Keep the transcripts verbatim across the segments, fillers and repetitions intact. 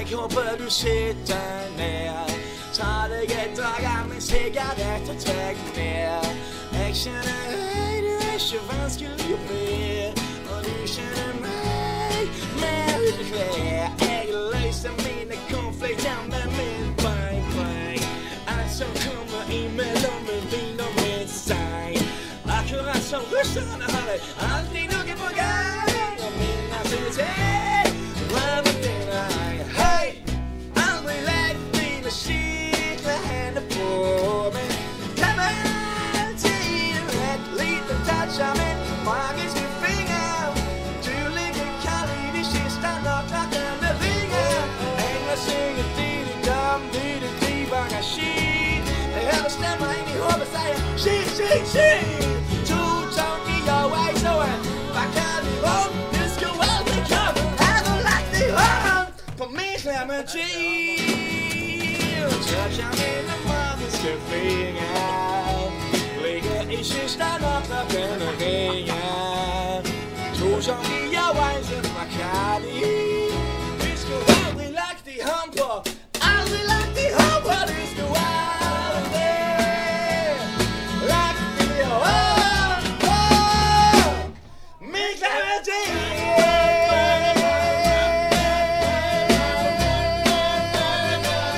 dreng, håber du sætter nær. Tager det ikke drager, men sikkert efter træk nær. Action er høj, det er så vanskeligt at bære. Og lysen er mig, med et klær. Jeg løser mine konflikter med min bang bang. Alt som kommer imellem med vin og med sejl. Akkurat som russerne har det aldrig lukket på gang. Og min nationalitet, hvad med den ej? Hey, aldrig lad dine cikler hænde på mig. Kan man altid let lite touch af min magiske finger. Du ligger kald i de sidste, når klokken ringer. Engler synger dit i dom, dit i drivanger shit. Jeg hører stemmer ind i hovedet siger shit, shit, shit. To tongue i your way, så er hvad kan vi rum? Det skal aldrig komme. Har du lagt det hånd på min clementin? Touch af mine magiske fingre. Ligger i sidste, når klokken ringer. To tongue i your way, så hvad kan vi? Vi skal aldrig lagt det hånd på. Aldrig lagt det hånd på. Det skal aldrig lagt det hånd på. Min clementin.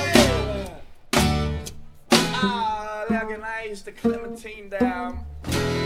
Ah, det er nice, the clementine der.